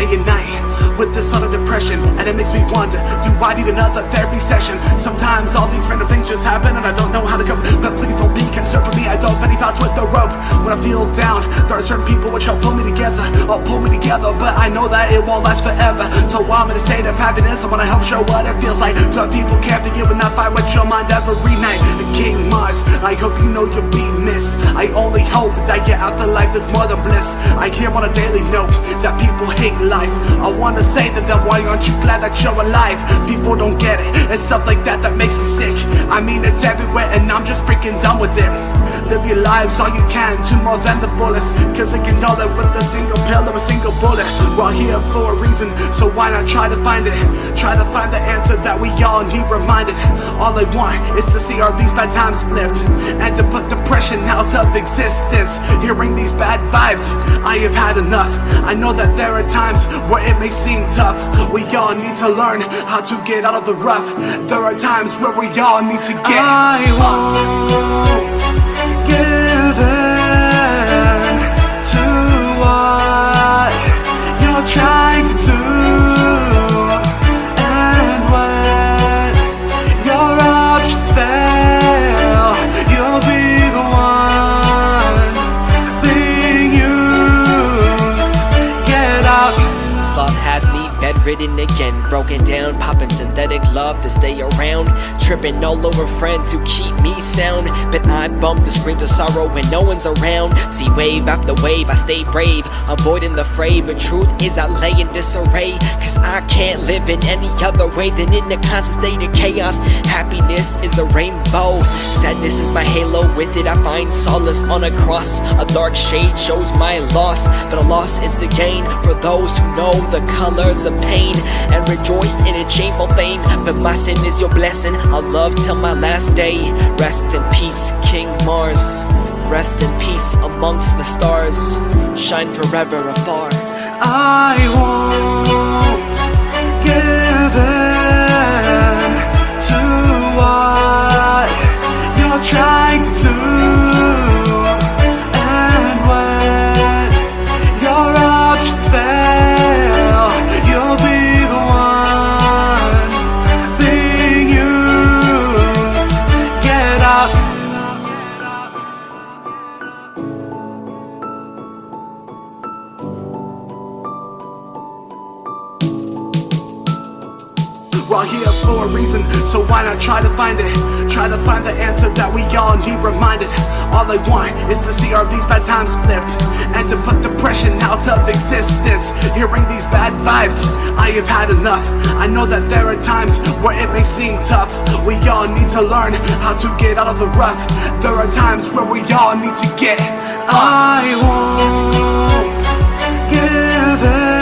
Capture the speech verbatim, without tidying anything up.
day and night with this sort of depression, and it makes me wonder, do I need another therapy session? Sometimes all these random things just happen and I don't know how to cope, but please don't be concerned for me, I don't have any thoughts with the rope. When I feel down, there are certain people which help pull me together, or pull me together, but I know that it won't last forever. So I'm in a state of happiness, I wanna help show what it feels like to have people care for you and not fight with your mind every night. The King Mars, I hope you know you'll be missed. I only hope that your afterlife is more than bliss. I hear on a daily note that people hate life. I wanna say to them, why aren't you glad that you're alive? People don't get it, it's stuff like that that makes me sick. I mean, it's everywhere and I'm just freaking done with it. Live your lives all you can, to more than the bullets, cause they can know that with a single pill or a single bullet. We're all here for a reason, so why not try to find it? Try to find the answer that we all need reminded. All I want is to see all these bad times flipped, and to put depression out of existence. Hearing these bad vibes, I have had enough. I know that there are times where it may seem tough. We all need to learn how to get out of the rough. There are times where we all need to get I won't give in to what you're trying to do, and when your options fail, you'll be the one being used. Get out. Love has me bedridden again, broken down, popping synthetic love to stay around, tripping all over friends who keep me sound. But I bump the screams of sorrow when no one's around. See wave after wave, I stay brave, avoiding the fray. But truth is I lay in disarray, cause I can't live in any other way than in a constant state of chaos. Happiness is a rainbow, sadness is my halo. With it I find solace on a cross. A dark shade shows my loss, but a loss is a gain for those who know the colors of pain and rejoiced in its shameful fame. But my sin is your blessing, I'll love till my last day. Rest in peace, King Mars. Rest in peace amongst the stars. Shine forever afar. I won't give in to what you're trying to do, and when your options fail, you'll be the one being used. Get up. We're all here for a reason, so why not try to find it? Try to find the answer that we all need reminded. All I want is to see all these bad times flipped, and to put depression out of existence. Hearing these bad vibes, I have had enough. I know that there are times where it may seem tough. We all need to learn how to get out of the rough. There are times where we all need to get I won't give in